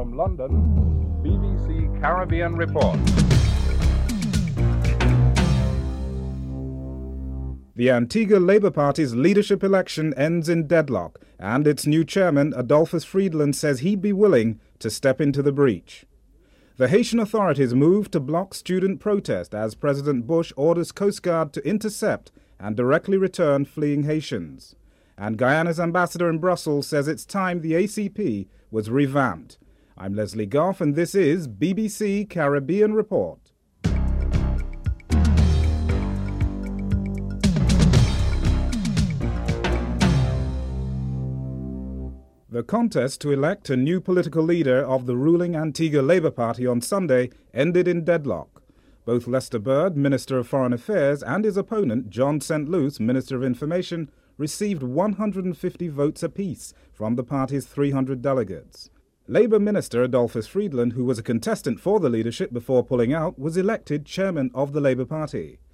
From London, BBC Caribbean Report. The Antigua Labour Party's leadership election ends in deadlock, and its new chairman, Adolphus Friedland, says he'd be willing to step into the breach. The Haitian authorities moved to block student protest as President Bush orders Coast Guard to intercept and directly return fleeing Haitians. And Guyana's ambassador in Brussels says it's time the ACP was revamped. I'm Leslie Goff, and this is BBC Caribbean Report. The contest to elect a new political leader of the ruling Antigua Labour Party on Sunday ended in deadlock. Both Lester Bird, Minister of Foreign Affairs, and his opponent, John St. Luce, Minister of Information, received 150 votes apiece from the party's 300 delegates. Labour Minister Adolphus Friedland, who was a contestant for the leadership before pulling out, was elected chairman of the Labour Party.